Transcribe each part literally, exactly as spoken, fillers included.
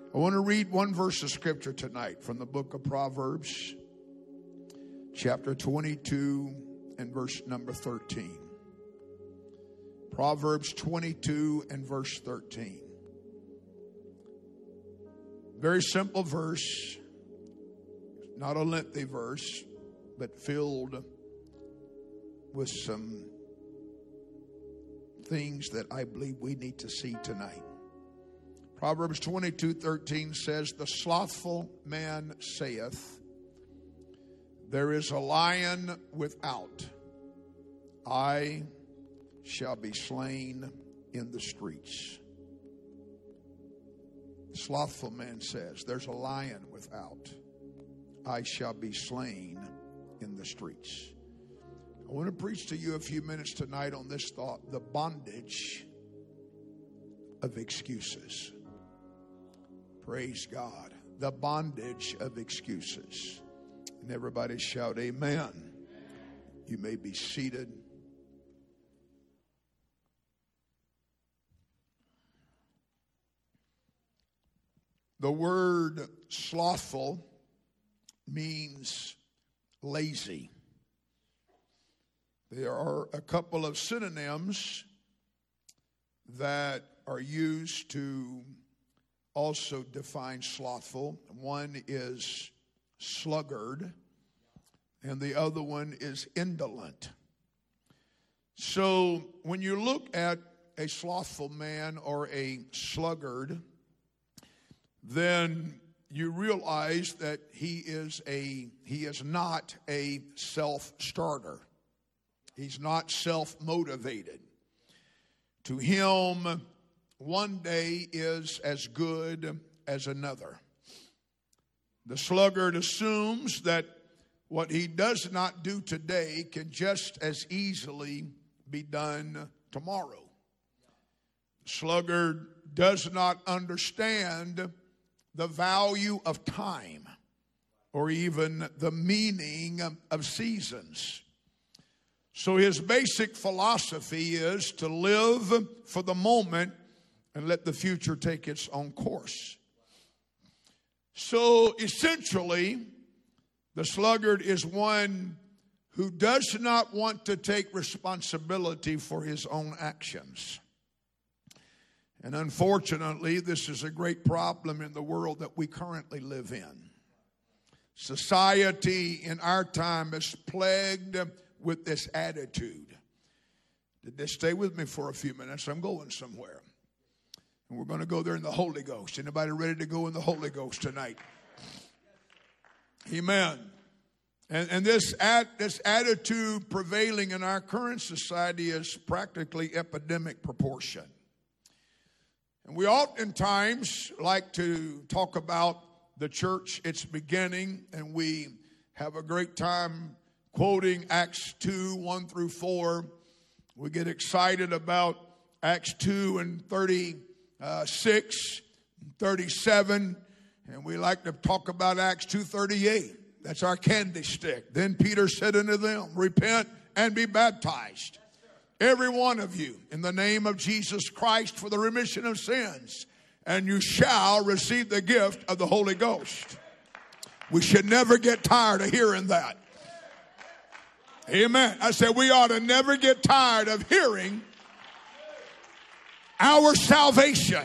I want to read one verse of scripture tonight from the book of Proverbs, chapter twenty-two and verse number thirteen. Proverbs twenty-two and verse thirteen. Very simple verse, not a lengthy verse, but filled with some things that I believe we need to see tonight. Proverbs twenty-two thirteen says, "The slothful man saith, there is a lion without. I shall be slain in the streets." The slothful man says, there's a lion without. I shall be slain in the streets. I want to preach to you a few minutes tonight on this thought, the bondage of excuses. Praise God. The bondage of excuses. And everybody shout amen. You may be seated. The word slothful means lazy. There are a couple of synonyms that are used to also define slothful. One is sluggard, and the other one is indolent. So when you look at a slothful man or a sluggard, then you realize that he is a he is not a self-starter. He's not self-motivated. To him, one day is as good as another. The sluggard assumes that what he does not do today can just as easily be done tomorrow. The sluggard does not understand the value of time or even the meaning of seasons. So his basic philosophy is to live for the moment and let the future take its own course. So essentially, the sluggard is one who does not want to take responsibility for his own actions. And unfortunately, this is a great problem in the world that we currently live in. Society in our time is plagued with this attitude. Did they stay with me for a few minutes? I'm going somewhere. And we're going to go there in the Holy Ghost. Anybody ready to go in the Holy Ghost tonight? Amen. And, and this, ad, this attitude prevailing in our current society is practically epidemic proportion. And we oftentimes like to talk about the church, its beginning, and we have a great time quoting Acts two, one through four. We get excited about Acts two and thirty-six, thirty-seven, and we like to talk about Acts two thirty-eight. That's our candy stick. Then Peter said unto them, repent and be baptized, every one of you, in the name of Jesus Christ for the remission of sins, and you shall receive the gift of the Holy Ghost. We should never get tired of hearing that. Amen. I said we ought to never get tired of hearing our salvation.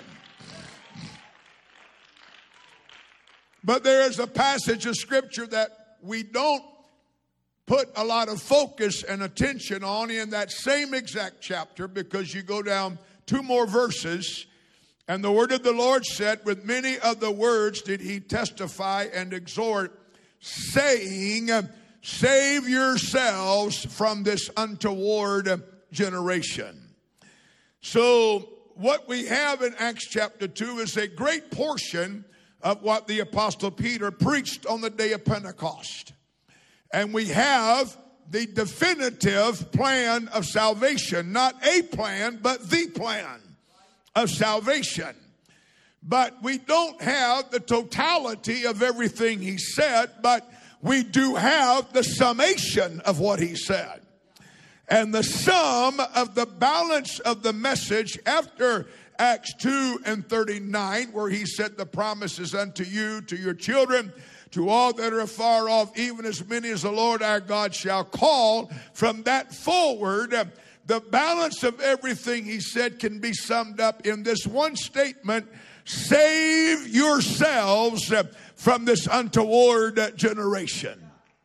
But there is a passage of scripture that we don't put a lot of focus and attention on in that same exact chapter, because you go down two more verses, and the word of the Lord said, with many other words did he testify and exhort, saying, save yourselves from this untoward generation. So what we have in Acts chapter two is a great portion of what the Apostle Peter preached on the day of Pentecost. And we have the definitive plan of salvation. Not a plan, but the plan of salvation. But we don't have the totality of everything he said, but we do have the summation of what he said. And the sum of the balance of the message after Acts two and thirty-nine, where he said, the promise is unto you, to your children, to all that are far off, even as many as the Lord our God shall call. From that forward, the balance of everything he said can be summed up in this one statement: save yourselves from this untoward generation.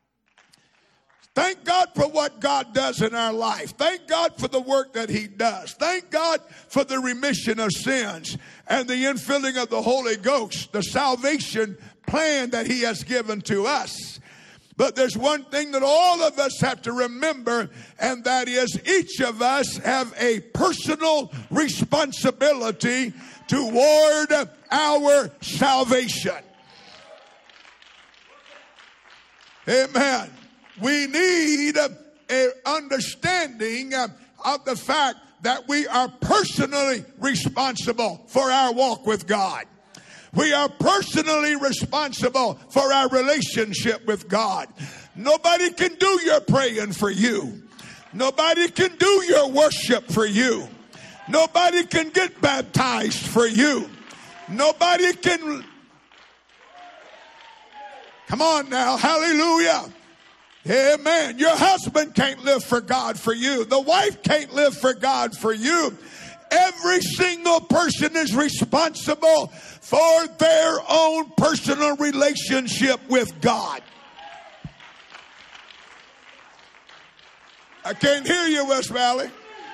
Thank God for what God does in our life. Thank God for the work that he does. Thank God for the remission of sins and the infilling of the Holy Ghost, the salvation plan that he has given to us. But there's one thing that all of us have to remember, and that is each of us have a personal responsibility toward our salvation. Amen. We need an understanding of the fact that we are personally responsible for our walk with God. We are personally responsible for our relationship with God. Nobody can do your praying for you. Nobody can do your worship for you. Nobody can get baptized for you. Nobody can. Come on now, hallelujah. Amen. Your husband can't live for God for you. The wife can't live for God for you. Every single person is responsible for their own personal relationship with God. I can't hear you, West Valley.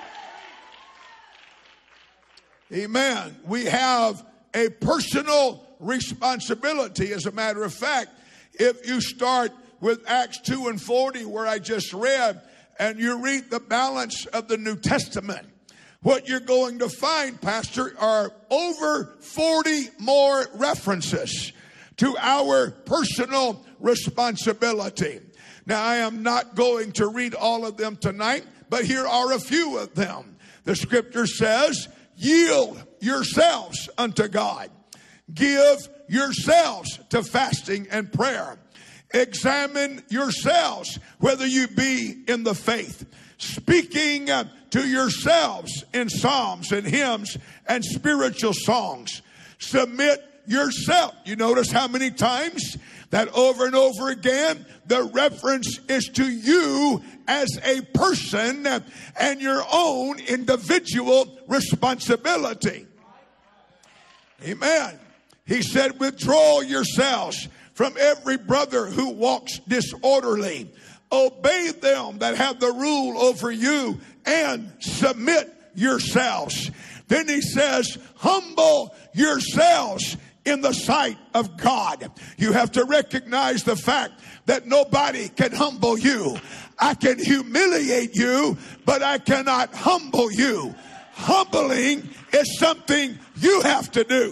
Amen. We have a personal responsibility. As a matter of fact, if you start with Acts two and forty, where I just read, and you read the balance of the New Testament, what you're going to find, Pastor, are over forty more references to our personal responsibility. Now, I am not going to read all of them tonight, but here are a few of them. The scripture says, yield yourselves unto God. Give yourselves to fasting and prayer. Examine yourselves whether you be in the faith. Speaking to yourselves in psalms and hymns and spiritual songs. Submit yourself. You notice how many times that over and over again the reference is to you as a person and your own individual responsibility. Amen. He said, withdraw yourselves from every brother who walks disorderly. Obey them that have the rule over you and submit yourselves. Then he says, humble yourselves in the sight of God. You have to recognize the fact that nobody can humble you. I can humiliate you, but I cannot humble you. Humbling is something you have to do.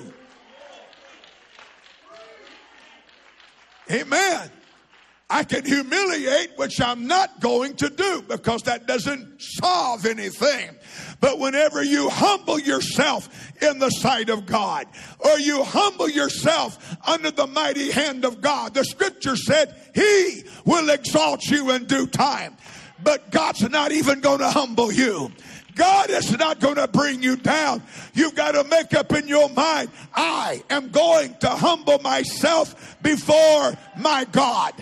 Amen. I can humiliate, which I'm not going to do because that doesn't solve anything. But whenever you humble yourself in the sight of God, or you humble yourself under the mighty hand of God, the scripture said he will exalt you in due time. But God's not even going to humble you. God is not going to bring you down. You've got to make up in your mind, I am going to humble myself before my God.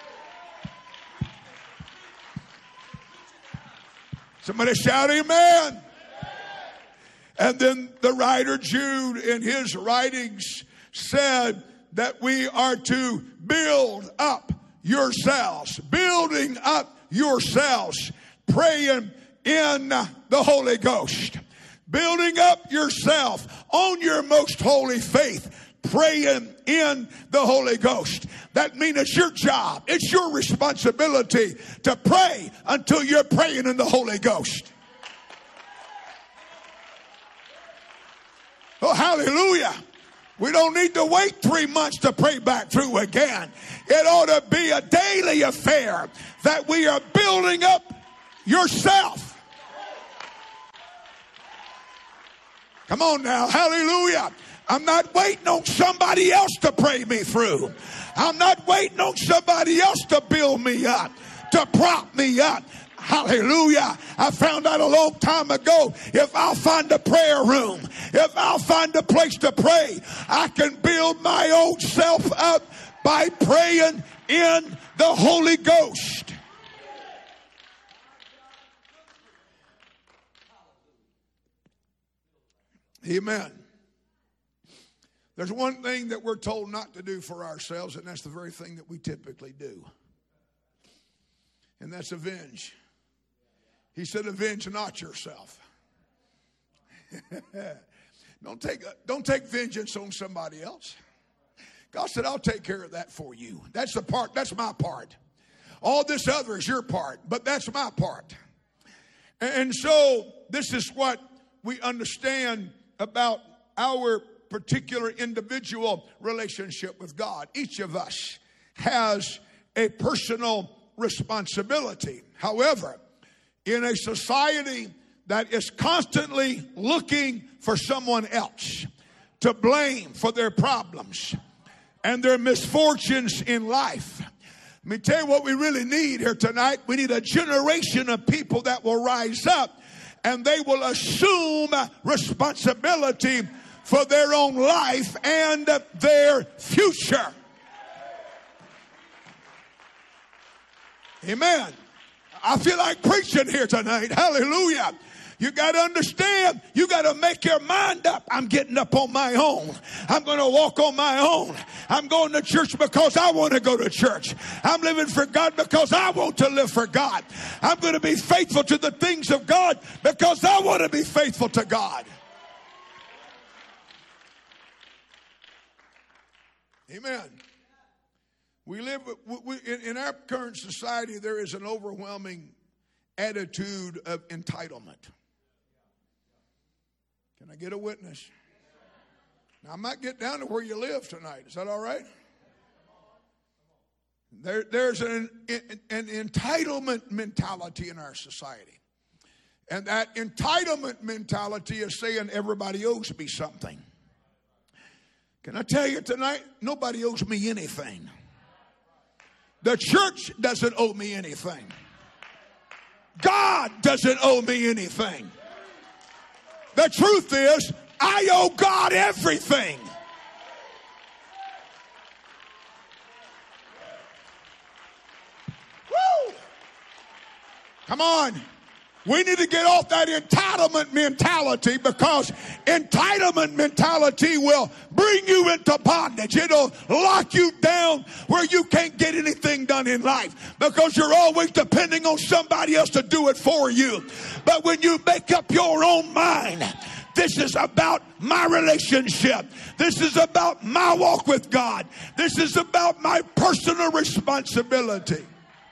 Somebody shout amen. And then the writer Jude in his writings said that we are to build up yourselves, building up yourselves, praying in the Holy Ghost, building up yourself on your most holy faith, praying in the Holy Ghost. That means it's your job, it's your responsibility to pray until you're praying in the Holy Ghost. Oh, hallelujah. We don't need to wait three months to pray back through again. It ought to be a daily affair that we are building up yourself. Come on now, hallelujah. I'm not waiting on somebody else to pray me through. I'm not waiting on somebody else to build me up, to prop me up. Hallelujah. I found out a long time ago, if I'll find a prayer room, if I'll find a place to pray, I can build my own self up by praying in the Holy Ghost. Amen. There's one thing that we're told not to do for ourselves, and that's the very thing that we typically do. And that's avenge. He said, avenge not yourself. don't take, don't take vengeance on somebody else. God said, I'll take care of that for you. That's the part, that's my part. All this other is your part, but that's my part. And so this is what we understand about our particular individual relationship with God. Each of us has a personal responsibility. However, in a society that is constantly looking for someone else to blame for their problems and their misfortunes in life, let me tell you what we really need here tonight. We need a generation of people that will rise up and they will assume responsibility for their own life and their future. Amen. I feel like preaching here tonight. Hallelujah. You got to understand, you got to make your mind up. I'm getting up on my own. I'm going to walk on my own. I'm going to church because I want to go to church. I'm living for God because I want to live for God. I'm going to be faithful to the things of God because I want to be faithful to God. Amen. We live we, in, in our current society, there is an overwhelming attitude of entitlement. Can I get a witness? Now, I might get down to where you live tonight. Is that all right? There, there's an, an entitlement mentality in our society. And that entitlement mentality is saying everybody owes me something. Can I tell you tonight, nobody owes me anything. The church doesn't owe me anything. God doesn't owe me anything. The truth is, I owe God everything. Woo! Come on. We need to get off that entitlement mentality, because entitlement mentality will bring you into bondage. It'll lock you down where you can't get anything done in life because you're always depending on somebody else to do it for you. But when you make up your own mind, this is about my relationship. This is about my walk with God. This is about my personal responsibility.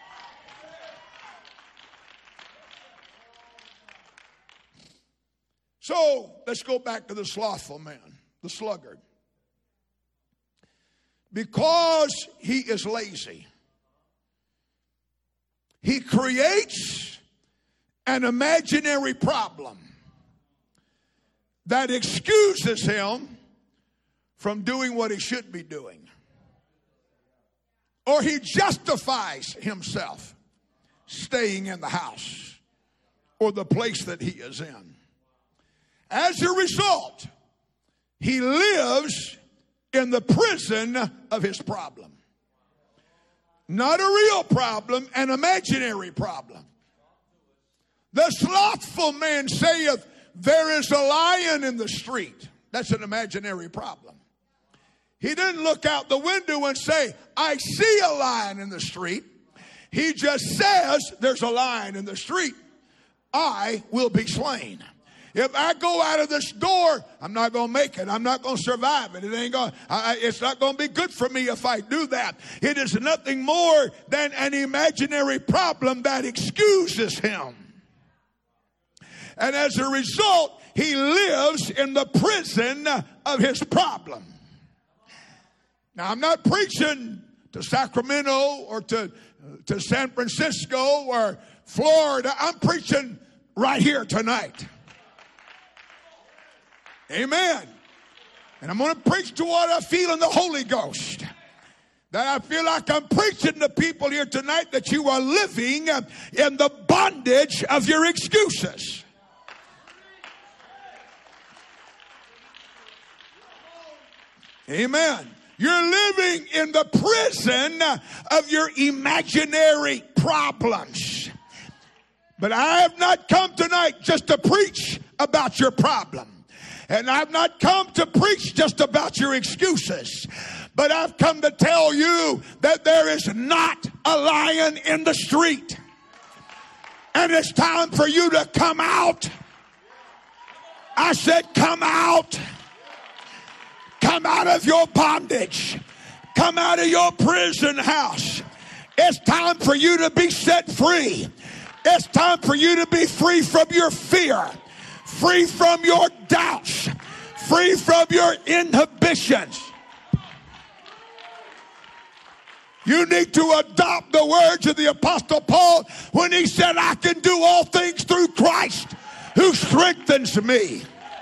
So let's go back to the slothful man, the sluggard. Because he is lazy, he creates an imaginary problem that excuses him from doing what he should be doing. Or he justifies himself staying in the house or the place that he is in. As a result, he lives in the prison of his problem. Not a real problem, an imaginary problem. The slothful man saith, there is a lion in the street. That's an imaginary problem. He didn't look out the window and say, I see a lion in the street. He just says, there's a lion in the street. I will be slain. If I go out of this door, I'm not going to make it. I'm not going to survive it. It ain't going. I, it's not going to be good for me if I do that. It is nothing more than an imaginary problem that excuses him. And as a result, he lives in the prison of his problem. Now, I'm not preaching to Sacramento or to, to San Francisco or Florida. I'm preaching right here tonight. Amen. And I'm going to preach to what I feel in the Holy Ghost. that I feel like I'm preaching to people here tonight that you are living in the bondage of your excuses. Amen. You're living in the prison of your imaginary problems. But I have not come tonight just to preach about your problem. And I've not come to preach just about your excuses. But I've come to tell you that there is not a lion in the street. And it's time for you to come out. I said come out. Come out of your bondage. Come out of your prison house. It's time for you to be set free. It's time for you to be free from your fear, free from your doubts, free from your inhibitions. You need to adopt the words of the Apostle Paul when he said, I can do all things through Christ who strengthens me.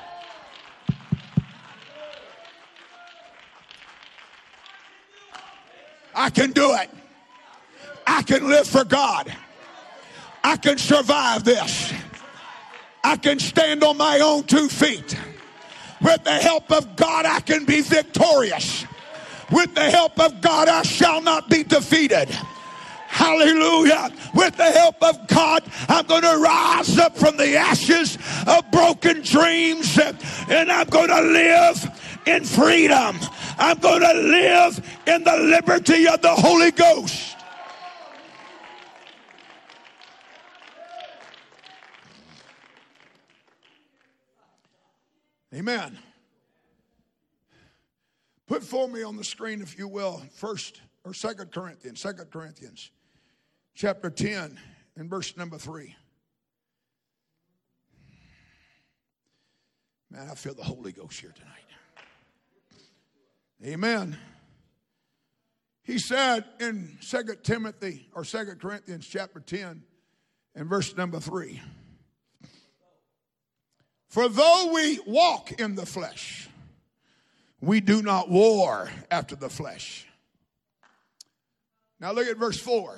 I can do it. I can live for God. I can survive this. I can stand on my own two feet. With the help of God, I can be victorious. With the help of God, I shall not be defeated. Hallelujah. With the help of God, I'm going to rise up from the ashes of broken dreams, and I'm going to live in freedom. I'm going to live in the liberty of the Holy Ghost. Amen. Put for me on the screen, if you will, first or Second Corinthians, Second Corinthians, chapter ten, and verse number three. Man, I feel the Holy Ghost here tonight. Amen. He said in Second Timothy or Second Corinthians chapter ten and verse number three. For though we walk in the flesh, we do not war after the flesh. Now look at verse four.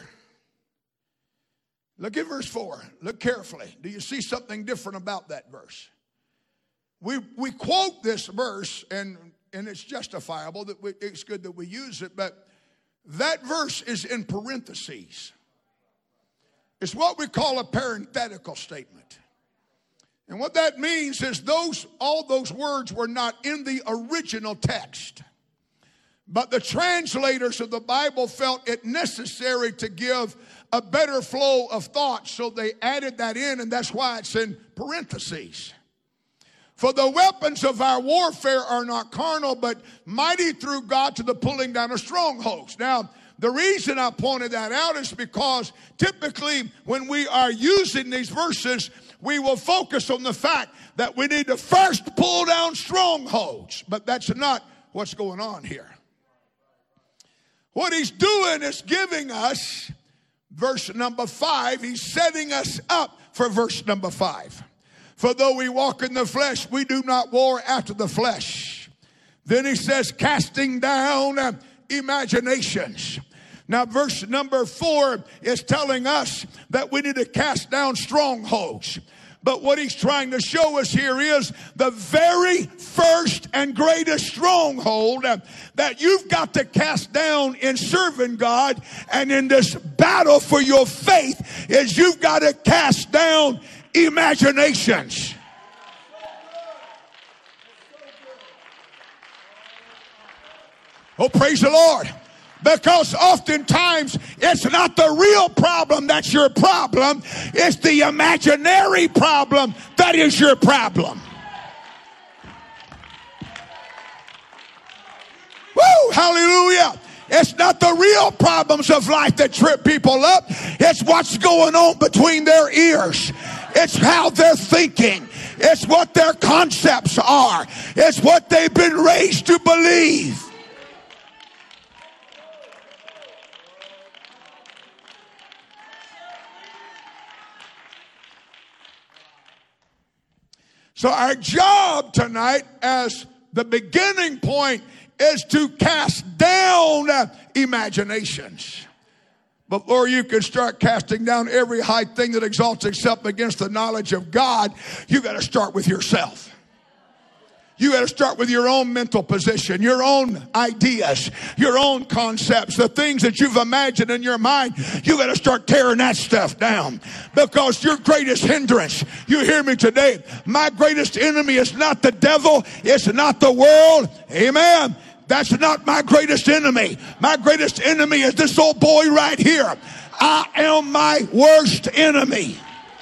Look at verse four. Look carefully. Do you see something different about that verse? We we quote this verse, and, and it's justifiable that we, it's good that we use it, but that verse is in parentheses. It's what we call a parenthetical statement. And what that means is those all those words were not in the original text. But the translators of the Bible felt it necessary to give a better flow of thought, so they added that in, and that's why it's in parentheses. For the weapons of our warfare are not carnal, but mighty through God to the pulling down of strongholds. Now, the reason I pointed that out is because typically when we are using these verses, we will focus on the fact that we need to first pull down strongholds. But that's not what's going on here. What he's doing is giving us verse number five. He's setting us up for verse number five. For though we walk in the flesh, we do not war after the flesh. Then he says, casting down imaginations. Now, verse number four is telling us that we need to cast down strongholds. But what he's trying to show us here is the very first and greatest stronghold that you've got to cast down in serving God and in this battle for your faith is you've got to cast down imaginations. Oh, praise the Lord. Because oftentimes it's not the real problem that's your problem. It's the imaginary problem that is your problem. Woo! Hallelujah. It's not the real problems of life that trip people up. It's what's going on between their ears. It's how they're thinking. It's what their concepts are. It's what they've been raised to believe. So our job tonight as the beginning point is to cast down own uh, imaginations. Before you can start casting down every high thing that exalts itself against the knowledge of God, you got to start with yourself. You got to start with your own mental position, your own ideas, your own concepts, the things that you've imagined in your mind. You got to start tearing that stuff down, because your greatest hindrance, you hear me today, my greatest enemy is not the devil, it's not the world. Amen. That's not my greatest enemy. My greatest enemy is this old boy right here. I am my worst enemy.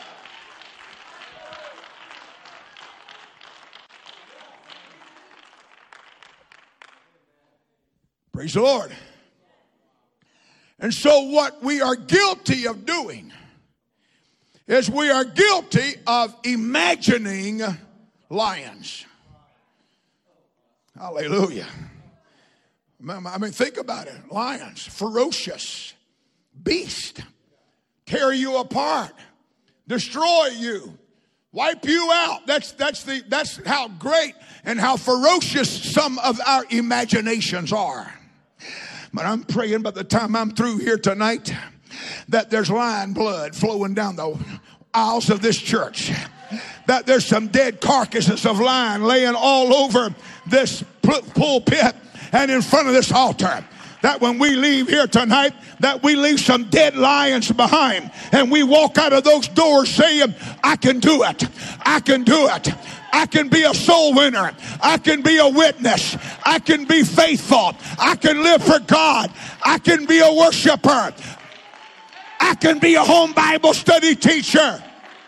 Praise the Lord. And so what we are guilty of doing is we are guilty of imagining lions. Hallelujah. I mean, think about it. Lions, ferocious, beast, tear you apart, destroy you, wipe you out. That's that's the that's how great and how ferocious some of our imaginations are. But I'm praying by the time I'm through here tonight that there's lion blood flowing down the aisles of this church. That there's some dead carcasses of lion laying all over this pulpit and in front of this altar. That when we leave here tonight, that we leave some dead lions behind, and we walk out of those doors saying, I can do it. I can do it. I can be a soul winner. I can be a witness. I can be faithful. I can live for God. I can be a worshiper. I can be a home Bible study teacher.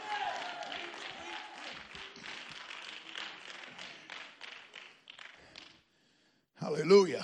Hallelujah.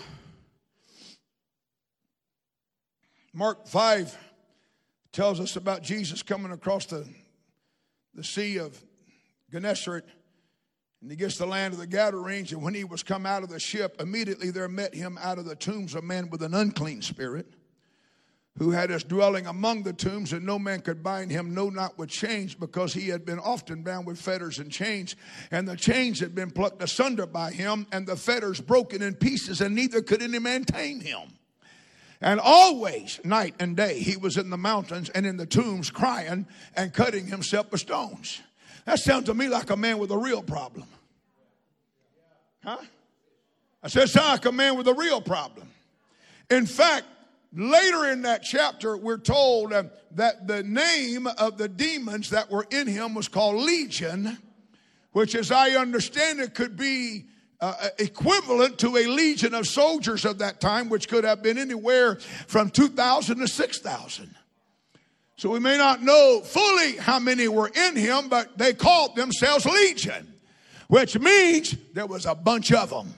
Mark five tells us about Jesus coming across the, the Sea of Gennesaret, and he gets to the land of the Gadarenes. And when he was come out of the ship, immediately there met him out of the tombs a man with an unclean spirit, who had his dwelling among the tombs, and no man could bind him, no, not with chains, because he had been often bound with fetters and chains, and the chains had been plucked asunder by him, and the fetters broken in pieces, and neither could any man tame him. And always, night and day, he was in the mountains and in the tombs, crying and cutting himself with stones. That sounds to me like a man with a real problem. Huh? I said, sound like a man with a real problem. In fact, later in that chapter, we're told uh, that the name of the demons that were in him was called Legion, which, as I understand it, could be uh, equivalent to a legion of soldiers of that time, which could have been anywhere from two thousand to six thousand. So we may not know fully how many were in him, but they called themselves Legion, which means there was a bunch of them.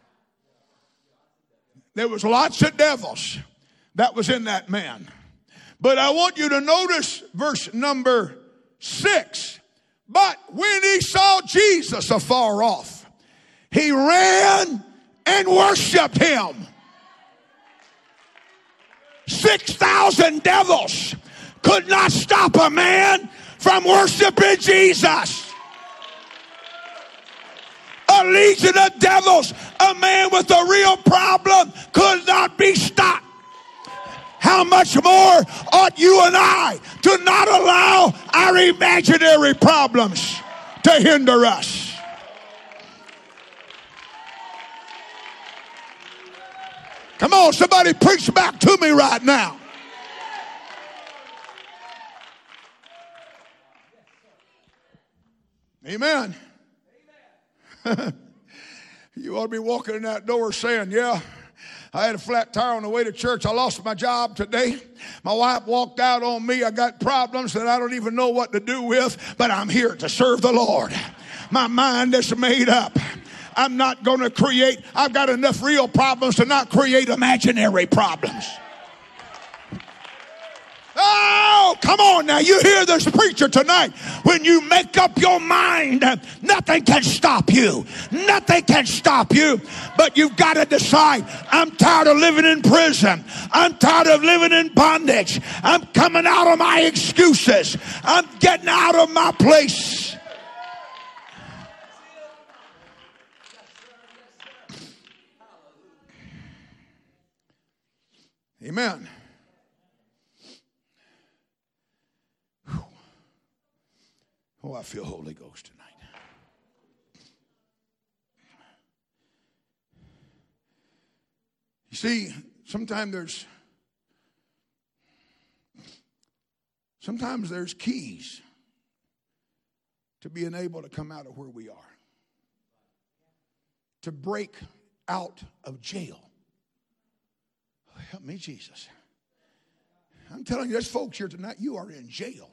There was lots of devils that was in that man. But I want you to notice verse number six. But when he saw Jesus afar off, he ran and worshiped him. Six thousand devils could not stop a man from worshiping Jesus. A legion of devils, a man with a real problem, could not be stopped. How much more ought you and I to not allow our imaginary problems to hinder us? Come on, somebody preach back to me right now. Amen. You ought to be walking in that door saying, yeah, I had a flat tire on the way to church. I lost my job today. My wife walked out on me. I got problems that I don't even know what to do with, but I'm here to serve the Lord. My mind is made up. I'm not going to create, I've got enough real problems to not create imaginary problems. Oh, come on now. You hear this preacher tonight. When you make up your mind, nothing can stop you. Nothing can stop you. But you've got to decide, I'm tired of living in prison. I'm tired of living in bondage. I'm coming out of my excuses. I'm getting out of my place. Amen. Whew. Oh, I feel Holy Ghost tonight. You see, sometimes there's sometimes there's keys to being able to come out of where we are, to break out of jail. Help me, Jesus. I'm telling you, there's folks here tonight, you are in jail.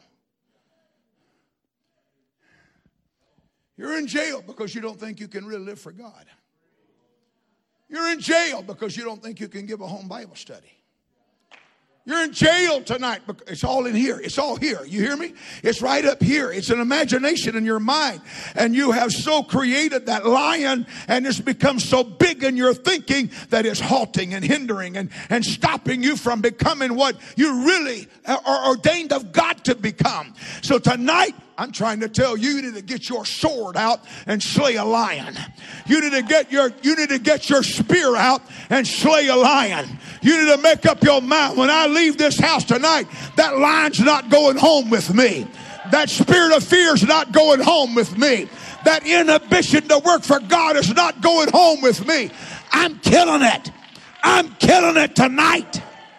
You're in jail because you don't think you can really live for God. You're in jail because you don't think you can give a home Bible study. You're in jail tonight. It's all in here. It's all here. You hear me? It's right up here. It's an imagination in your mind. And you have so created that lion, and it's become so big in your thinking that it's halting and hindering and, and stopping you from becoming what you really are ordained of God to become. So tonight, I'm trying to tell you, you need to get your sword out and slay a lion. You need to get your, you need to get your spear out and slay a lion. You need to make up your mind. When I leave this house tonight, that lion's not going home with me. That spirit of fear is not going home with me. That inhibition to work for God is not going home with me. I'm killing it. I'm killing it tonight.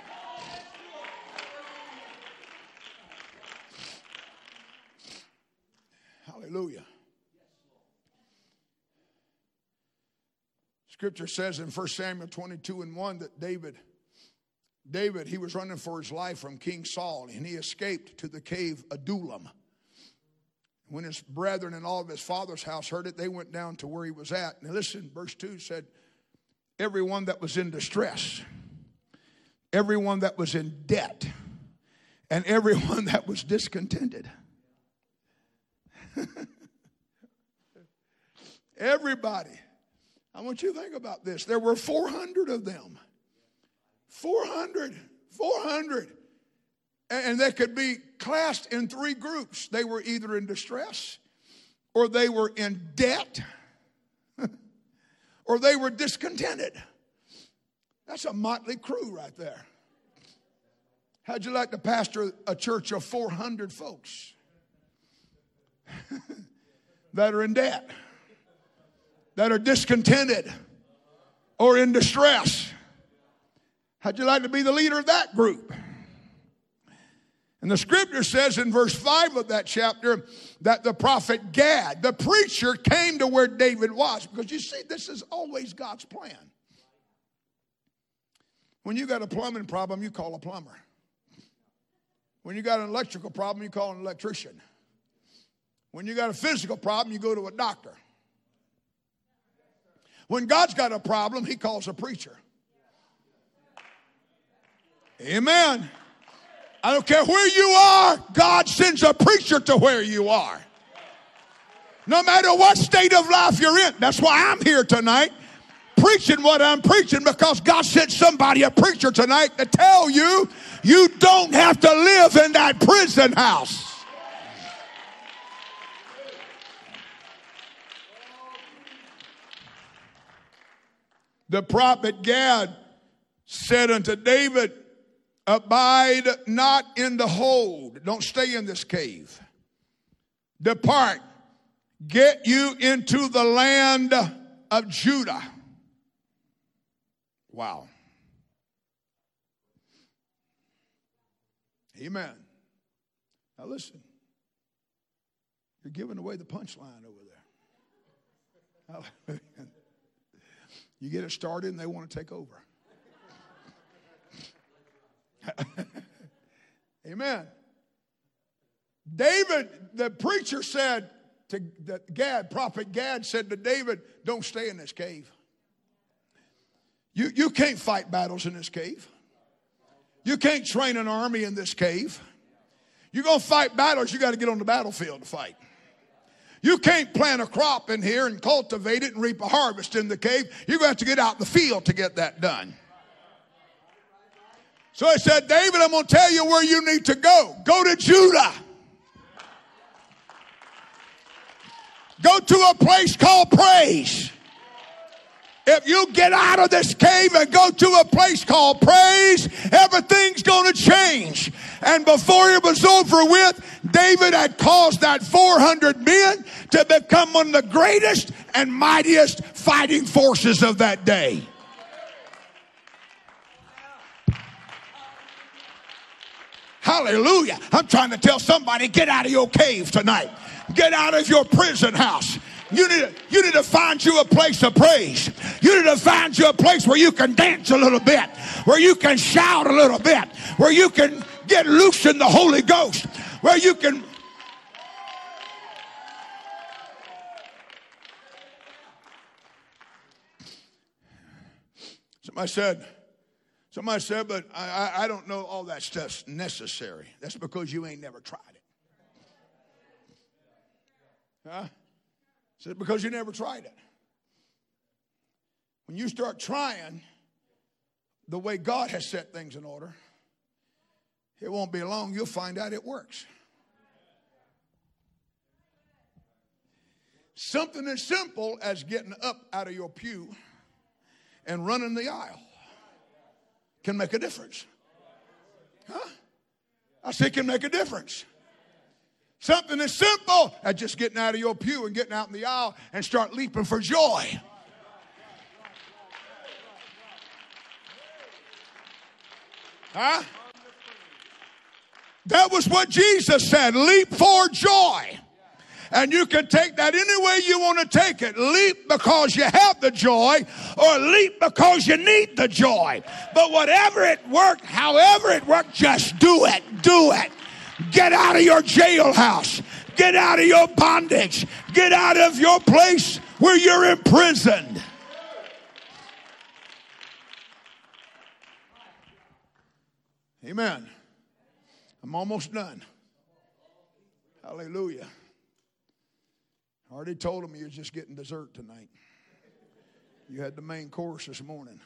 Hallelujah. Scripture says in First Samuel twenty-two and one that David, David, he was running for his life from King Saul, and he escaped to the cave Adullam. When his brethren and all of his father's house heard it, they went down to where he was at. Now listen, verse two said, everyone that was in distress, everyone that was in debt, and everyone that was discontented. Everybody. I want you to think about this. There were four hundred of them. four hundred. four hundred. And they could be classed in three groups. They were either in distress, or they were in debt, or they were discontented. That's a motley crew right there. How'd you like to pastor a church of four hundred folks that are in debt, that are discontented, or in distress? How'd you like to be the leader of that group? And the scripture says in verse five of that chapter that the prophet Gad, the preacher, came to where David was. Because you see, this is always God's plan. When you got a plumbing problem, you call a plumber. When you got an electrical problem, you call an electrician. When you got a physical problem, you go to a doctor. When God's got a problem, he calls a preacher. Amen. I don't care where you are, God sends a preacher to where you are. No matter what state of life you're in. That's why I'm here tonight, preaching what I'm preaching, because God sent somebody, a preacher tonight, to tell you you don't have to live in that prison house. The prophet Gad said unto David, abide not in the hold. Don't stay in this cave. Depart. Get you into the land of Judah. Wow. Amen. Now listen. You're giving away the punchline over there. Hallelujah. You get it started and they want to take over. Amen. David, the preacher said to Gad, prophet Gad said to David, don't stay in this cave. You, you can't fight battles in this cave. You can't train an army in this cave. You're going to fight battles, you got to get on the battlefield to fight. You can't plant a crop in here and cultivate it and reap a harvest in the cave. You're going to have to get out in the field to get that done. So he said, David, I'm going to tell you where you need to go. Go to Judah. Go to a place called praise. If you get out of this cave and go to a place called praise, everything's going to change. And before it was over with, David had caused that four hundred men to become one of the greatest and mightiest fighting forces of that day. Hallelujah. I'm trying to tell somebody, get out of your cave tonight. Get out of your prison house. You need, to, you need to find you a place of praise. You need to find you a place where you can dance a little bit, where you can shout a little bit, where you can get loose in the Holy Ghost, where you can... Somebody said, somebody said, but I, I, I don't know all that stuff's necessary. That's because you ain't never tried it. Huh? Said because you never tried it. When you start trying the way God has set things in order, it won't be long, you'll find out it works. Something as simple as getting up out of your pew and running the aisle can make a difference. Huh? I say it can make a difference. Something as simple as just getting out of your pew and getting out in the aisle and start leaping for joy. Huh? That was what Jesus said. Leap for joy. And you can take that any way you want to take it. Leap because you have the joy, or leap because you need the joy. But whatever it worked, however it worked, just do it. Do it. Get out of your jailhouse. Get out of your bondage. Get out of your place where you're imprisoned. Amen. I'm almost done. Hallelujah. I already told them you're just getting dessert tonight. You had the main course this morning.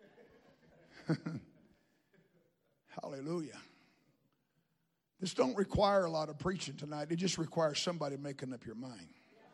Hallelujah. This don't require a lot of preaching tonight. It just requires somebody making up your mind.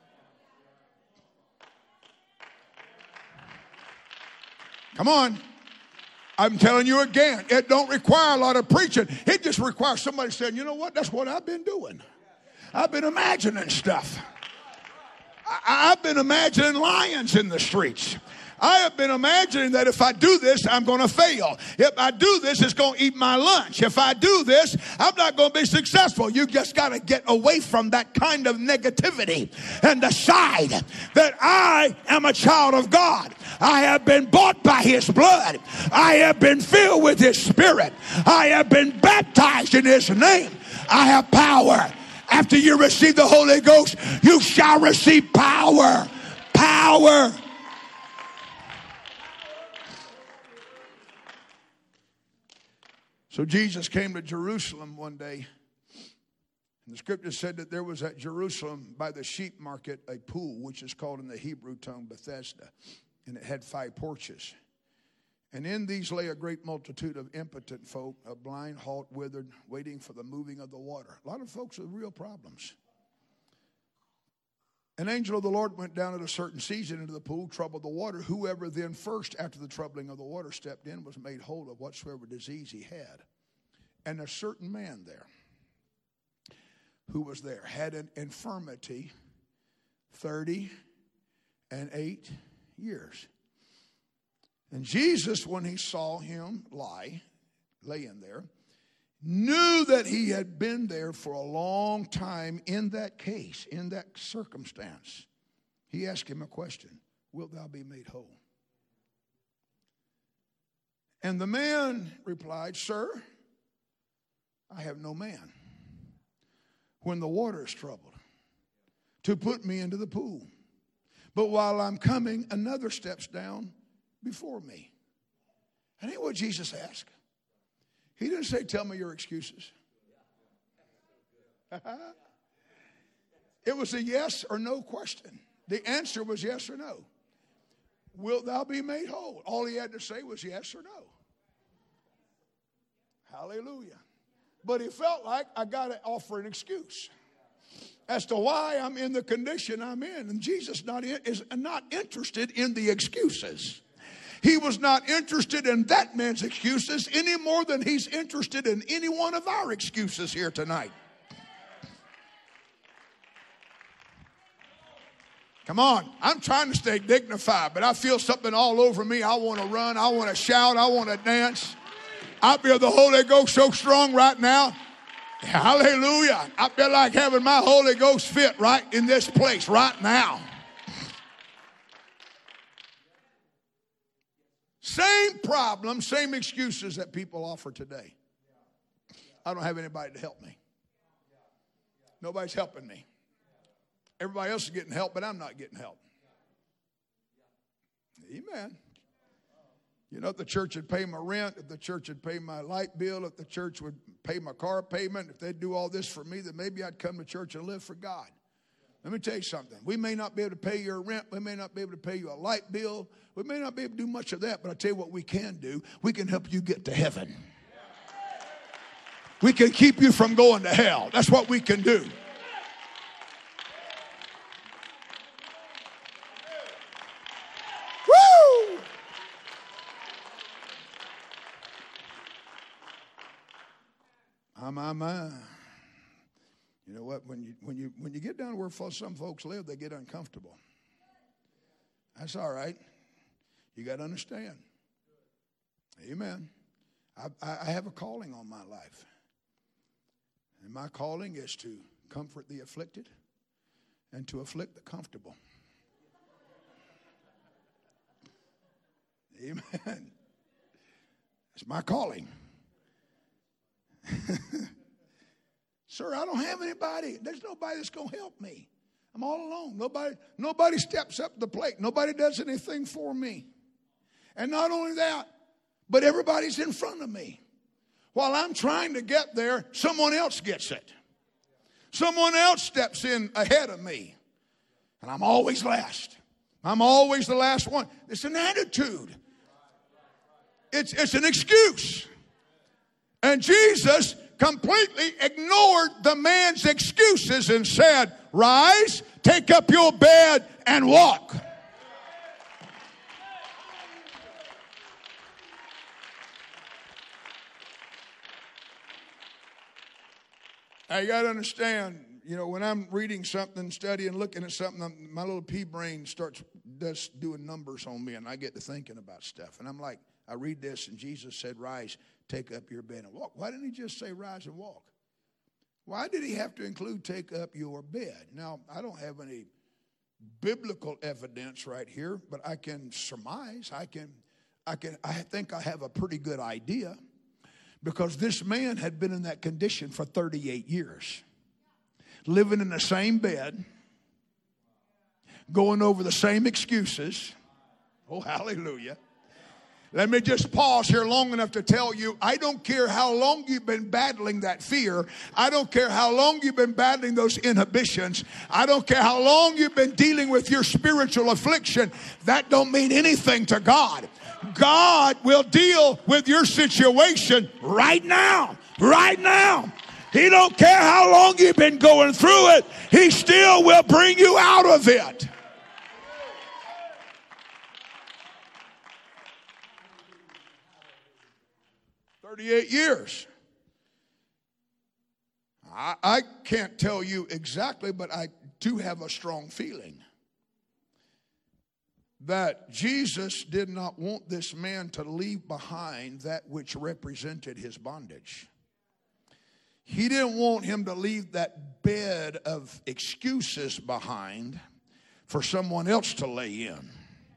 Come on. I'm telling you again, it don't require a lot of preaching. It just requires somebody saying, you know what, that's what I've been doing. I've been imagining stuff. I, I've been imagining lions in the streets. I have been imagining that if I do this, I'm going to fail. If I do this, it's going to eat my lunch. If I do this, I'm not going to be successful. You just got to get away from that kind of negativity and decide that I am a child of God. I have been bought by his blood. I have been filled with his spirit. I have been baptized in his name. I have power. After you receive the Holy Ghost, you shall receive power. Power. So Jesus came to Jerusalem one day, and the scripture said that there was at Jerusalem by the sheep market a pool, which is called in the Hebrew tongue Bethesda, and it had five porches. And in these lay a great multitude of impotent folk, of blind, halt, withered, waiting for the moving of the water. A lot of folks with real problems. An angel of the Lord went down at a certain season into the pool, troubled the water. Whoever then first, after the troubling of the water, stepped in was made whole of whatsoever disease he had. And a certain man there, who was there, had an infirmity thirty and eight years. And Jesus, when he saw him lie, laying there, knew that he had been there for a long time in that case, in that circumstance. He asked him a question, wilt thou be made whole? And the man replied, sir, I have no man when the water is troubled to put me into the pool. But while I'm coming, another steps down before me. And ain't what Jesus asked. He didn't say, tell me your excuses. It was a yes or no question. The answer was yes or no. Wilt thou be made whole? All he had to say was yes or no. Hallelujah. But he felt like I got to offer an excuse. as to why I'm in the condition I'm in. And Jesus not in, is not interested in the excuses. He was not interested in that man's excuses any more than he's interested in any one of our excuses here tonight. Come on, I'm trying to stay dignified, but I feel something all over me. I want to run, I want to shout, I want to dance. I feel the Holy Ghost so strong right now. Hallelujah. I feel like having my Holy Ghost fit right in this place right now. Same problem, same excuses that people offer today. I don't have anybody to help me. Nobody's helping me. Everybody else is getting help, but I'm not getting help. Amen. You know, if the church would pay my rent, if the church would pay my light bill, if the church would pay my car payment, if they'd do all this for me, then maybe I'd come to church and live for God. Let me tell you something. We may not be able to pay your rent. We may not be able to pay you a light bill. We may not be able to do much of that, but I'll tell you what we can do. We can help you get to heaven. We can keep you from going to hell. That's what we can do. Woo! My, my, my. You know what? When you when you when you get down to where some folks live, they get uncomfortable. That's all right. You got to understand. Amen. I, I have a calling on my life, and my calling is to comfort the afflicted and to afflict the comfortable. Amen. That's my calling. Sir, I don't have anybody. There's nobody that's going to help me. I'm all alone. Nobody, nobody steps up to the plate. Nobody does anything for me. And not only that, but everybody's in front of me. While I'm trying to get there, someone else gets it. Someone else steps in ahead of me. And I'm always last. I'm always the last one. It's an attitude. It's, it's an excuse. And Jesus completely ignored the man's excuses and said, rise, take up your bed, and walk. Now, you got to understand, you know, when I'm reading something, studying, looking at something, I'm, my little pea brain starts does doing numbers on me, and I get to thinking about stuff. And I'm like, I read this, and Jesus said, rise, take up your bed and walk. Why didn't he just say rise and walk? Why did he have to include take up your bed? Now, I don't have any biblical evidence right here, but I can surmise. I can, I can, I think I have a pretty good idea, because this man had been in that condition for thirty-eight years, living in the same bed, going over the same excuses. Oh, hallelujah. Let me just pause here long enough to tell you, I don't care how long you've been battling that fear. I don't care how long you've been battling those inhibitions. I don't care how long you've been dealing with your spiritual affliction. That don't mean anything to God. God will deal with your situation right now. Right now. He don't care how long you've been going through it. He still will bring you out of it. thirty-eight years. I, I can't tell you exactly, but I do have a strong feeling that Jesus did not want this man to leave behind that which represented his bondage. He didn't want him to leave that bed of excuses behind for someone else to lay in.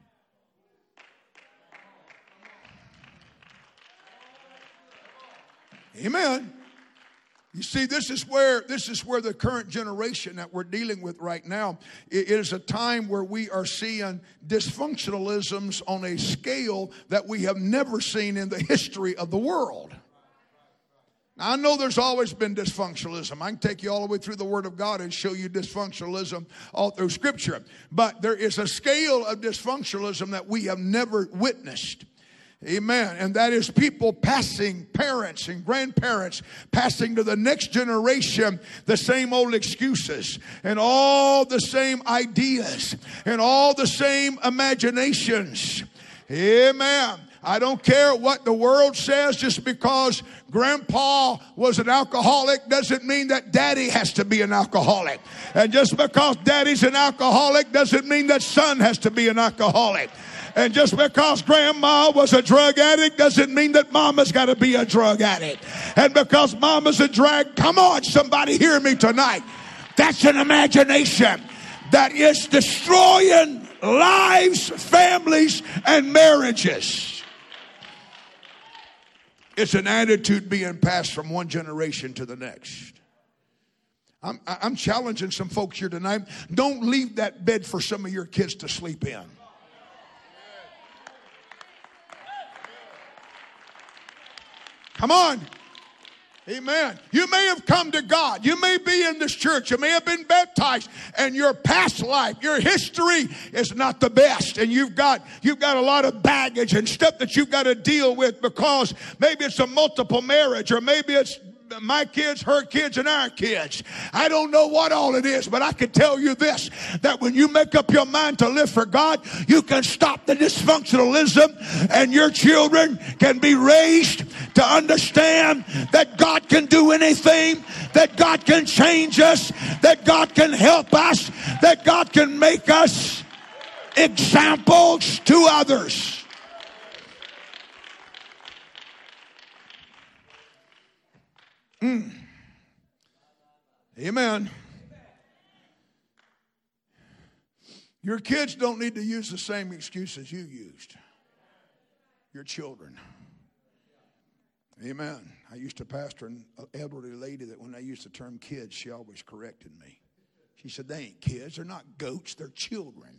Amen. You see, this is where this is where the current generation that we're dealing with right now, it is a time where we are seeing dysfunctionalisms on a scale that we have never seen in the history of the world. Now, I know there's always been dysfunctionalism. I can take you all the way through the Word of God and show you dysfunctionalism all through Scripture. But there is a scale of dysfunctionalism that we have never witnessed. Amen. And that is people passing, parents and grandparents passing to the next generation the same old excuses and all the same ideas and all the same imaginations. Amen. I don't care what the world says. Just because grandpa was an alcoholic doesn't mean that daddy has to be an alcoholic. And just because daddy's an alcoholic doesn't mean that son has to be an alcoholic. And just because grandma was a drug addict doesn't mean that mama's got to be a drug addict. And because mama's a drag, come on, somebody hear me tonight. That's an imagination that is destroying lives, families, and marriages. It's an attitude being passed from one generation to the next. I'm, I'm challenging some folks here tonight. Don't leave that bed for some of your kids to sleep in. Come on. Amen. You may have come to God. You may be in this church. You may have been baptized. And your past life, your history is not the best. And you've got, you've got a lot of baggage and stuff that you've got to deal with because maybe it's a multiple marriage or maybe it's my kids, her kids, and our kids. I don't know what all it is, but I can tell you this, that when you make up your mind to live for God, you can stop the dysfunctionalism and your children can be raised to understand that God can do anything, that God can change us, that God can help us, that God can make us examples to others. Mm. Amen. Your kids don't need to use the same excuses you used. Your children. Amen. I used to pastor an elderly lady that when I used the term kids, she always corrected me. She said, they ain't kids. They're not goats. They're children.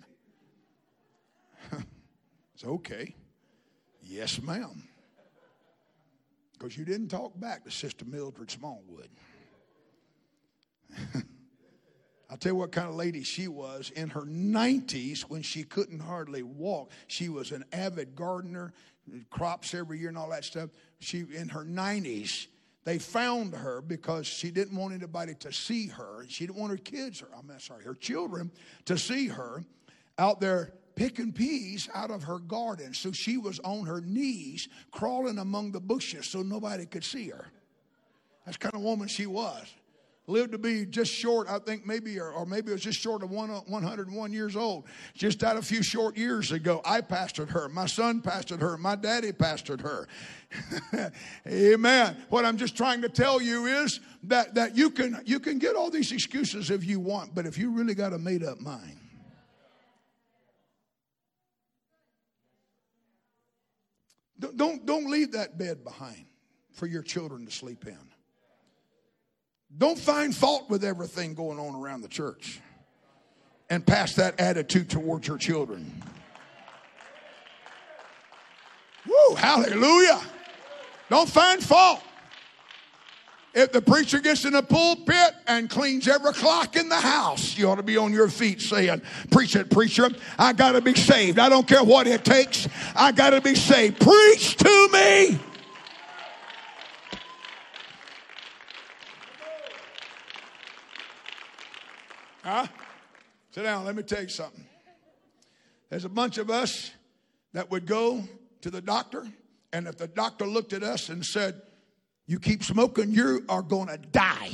It's okay. Yes, ma'am. Because you didn't talk back to Sister Mildred Smallwood. I'll tell you what kind of lady she was. In her nineties, when she couldn't hardly walk, she was an avid gardener, crops every year and all that stuff. She, in her nineties, they found her because she didn't want anybody to see her. She didn't want her kids, or I'm sorry, her children to see her out there picking peas out of her garden. So she was on her knees crawling among the bushes so nobody could see her. That's the kind of woman she was. Lived to be just short, I think maybe, or, or maybe it was just short of one, one hundred one years old. Just out a few short years ago, I pastored her. My son pastored her. My daddy pastored her. Amen. What I'm just trying to tell you is that, that you can, you can get all these excuses if you want, but if you really got a made up mind, Don't, don't, don't leave that bed behind for your children to sleep in. Don't find fault with everything going on around the church and pass that attitude towards your children. Woo, hallelujah. Don't find fault. If the preacher gets in the pulpit and cleans every clock in the house, you ought to be on your feet saying, preach it, preacher. I got to be saved. I don't care what it takes. I got to be saved. Preach to me. Huh? Sit down. Let me tell you something. There's a bunch of us that would go to the doctor, and if the doctor looked at us and said, you keep smoking, you are going to die.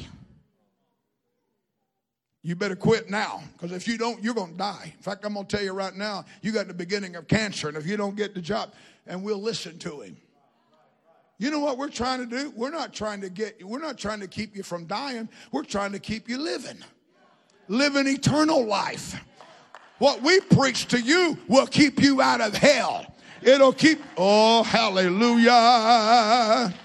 You better quit now, because if you don't, you're going to die. In fact, I'm going to tell you right now, you got the beginning of cancer, and if you don't get the job, and we'll listen to him. You know what we're trying to do? We're not trying to get, we're not trying to keep you from dying. We're trying to keep you living. Living eternal life. What we preach to you will keep you out of hell. It'll keep, oh, hallelujah.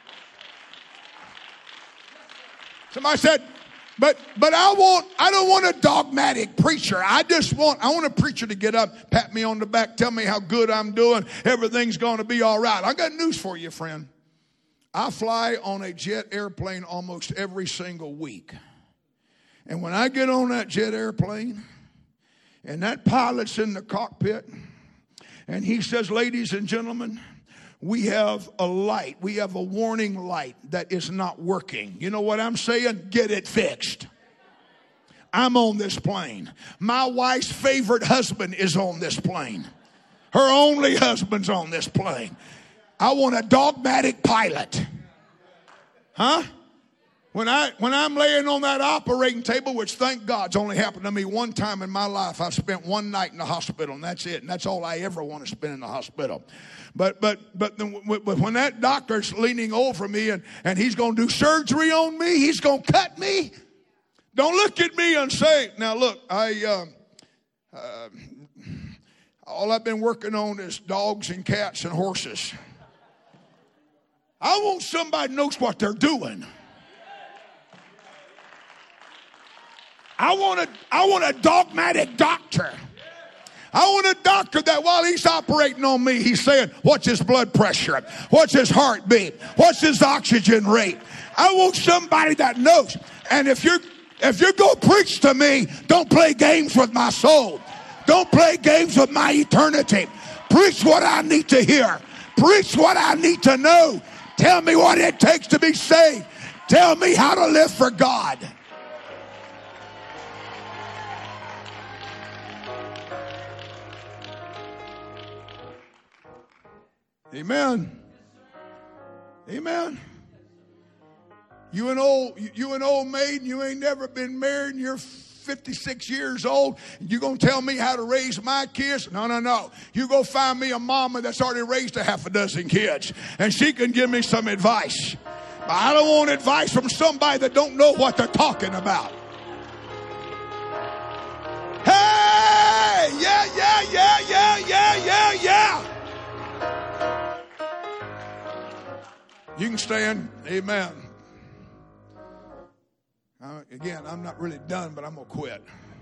Somebody said, but but I want I don't want a dogmatic preacher. I just want I want a preacher to get up, pat me on the back, tell me how good I'm doing. Everything's going to be all right. I got news for you, friend. I fly on a jet airplane almost every single week. And when I get on that jet airplane and that pilot's in the cockpit and he says, ladies and gentlemen, we have a light. We have a warning light that is not working. You know what I'm saying? Get it fixed. I'm on this plane. My wife's favorite husband is on this plane. Her only husband's on this plane. I want a dogmatic pilot. Huh? When, I, when I'm laying on that operating table, which thank God's only happened to me one time in my life. I've spent one night in the hospital, and that's it. And that's all I ever want to spend in the hospital. But but but, the, when that doctor's leaning over me and, and he's going to do surgery on me, he's going to cut me. Don't look at me and say, now look, I uh, uh, all I've been working on is dogs and cats and horses. I want somebody who knows what they're doing. I want a, I want a dogmatic doctor. I want a doctor that while he's operating on me, he's saying, what's his blood pressure? What's his heartbeat? What's his oxygen rate? I want somebody that knows. And if you're, if you're going to preach to me, don't play games with my soul. Don't play games with my eternity. Preach what I need to hear. Preach what I need to know. Tell me what it takes to be saved. Tell me how to live for God. Amen. Amen. You an old, you an old maid, and you ain't never been married, and you're fifty-six years old, and you gonna tell me how to raise my kids? No, no, no. You go find me a mama that's already raised a half a dozen kids, and she can give me some advice. But I don't want advice from somebody that don't know what they're talking about. Hey, yeah, yeah, yeah, yeah, yeah, yeah, yeah. You can stand. Amen. Uh, again, I'm not really done, but I'm going to quit.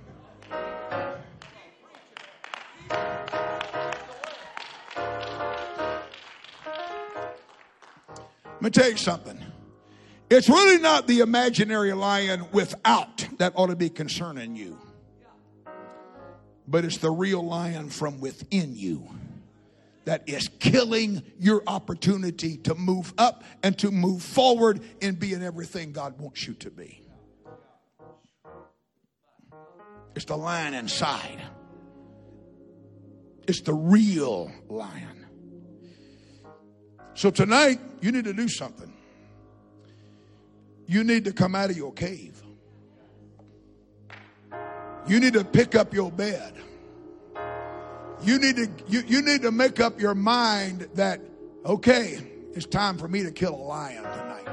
Let me tell you something. It's really not the imaginary lion without that ought to be concerning you. But it's the real lion from within you that is killing your opportunity to move up and to move forward in being everything God wants you to be. It's the lion inside. It's the real lion. So tonight, you need to do something. You need to come out of your cave. You need to pick up your bed. You need to you, you need to make up your mind that, okay, it's time for me to kill a lion tonight.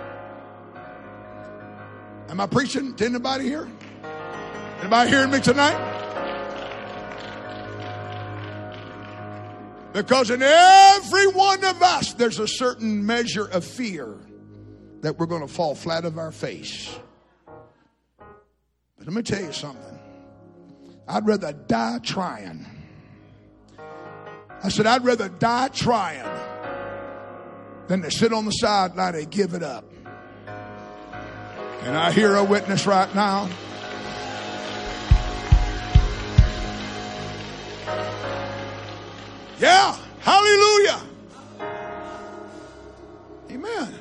Am I preaching to anybody here? Anybody hearing me tonight? Because in every one of us, there's a certain measure of fear that we're going to fall flat of our face. But let me tell you something. I'd rather die trying. I said, I'd rather die trying than to sit on the sideline and give it up. Can I hear a witness right now? Yeah, hallelujah. Amen.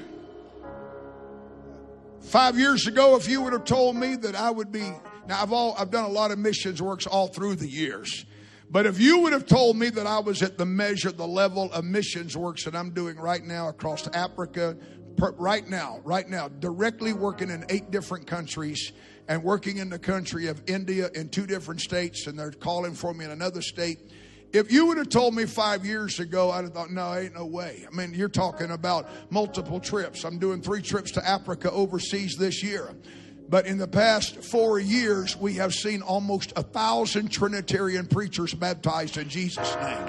Five years ago, if you would have told me that I would be, now I've all I've done a lot of missions works all through the years. But if you would have told me that I was at the measure, the level of missions works that I'm doing right now across Africa, per, right now, right now, directly working in eight different countries and working in the country of India in two different states, and they're calling for me in another state. If you would have told me five years ago, I'd have thought, no, ain't no way. I mean, you're talking about multiple trips. I'm doing three trips to Africa overseas this year. But in the past four years, we have seen almost a thousand Trinitarian preachers baptized in Jesus' name.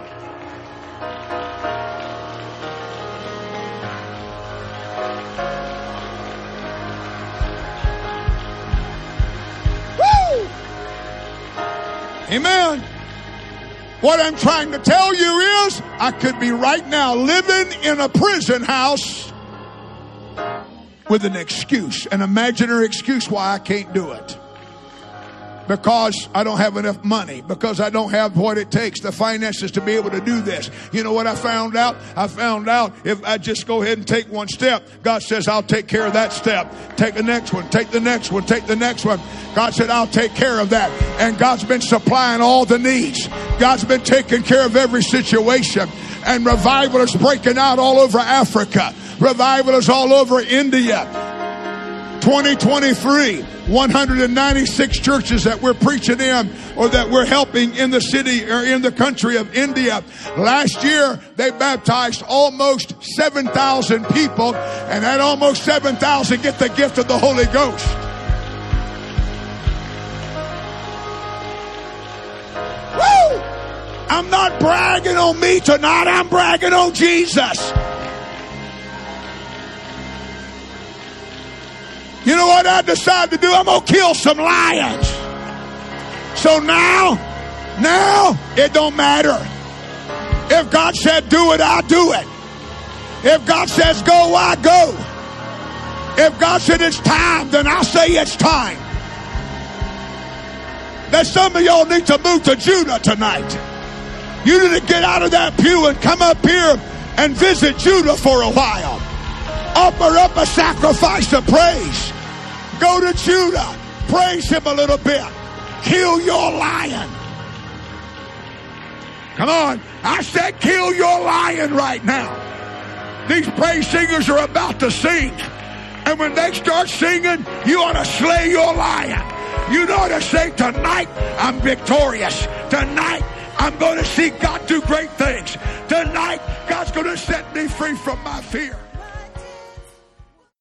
Woo! Amen. What I'm trying to tell you is, I could be right now living in a prison house with an excuse, an imaginary excuse why I can't do it. because I don't have enough money, because I don't have what it takes, the finances to be able to do this. You know what I found out? I found out if I just go ahead and take one step, God says, I'll take care of that step. Take the next one, take the next one, take the next one. God said, I'll take care of that. And God's been supplying all the needs. God's been taking care of every situation. And revival is breaking out all over Africa. Revival is all over India. twenty twenty-three, one hundred ninety-six churches that we're preaching in or that we're helping in the city or in the country of India. Last year, they baptized almost seven thousand people, and that almost seven thousand get the gift of the Holy Ghost. Woo! I'm not bragging on me tonight. I'm bragging on Jesus. You know what I decided to do? I'm going to kill some lions. So now, now, it don't matter. If God said do it, I'll do it. If God says go, I go. If God said it's time, then I say it's time. That some of y'all need to move to Judah tonight. You need to get out of that pew and come up here and visit Judah for a while. Offer up a sacrifice of praise. Go to Judah. Praise him a little bit. Kill your lion. Come on. I said kill your lion right now. These praise singers are about to sing. And when they start singing, you ought to slay your lion. You ought to say, tonight I'm victorious. Tonight I'm going to see God do great things. Tonight God's going to set me free from my fear.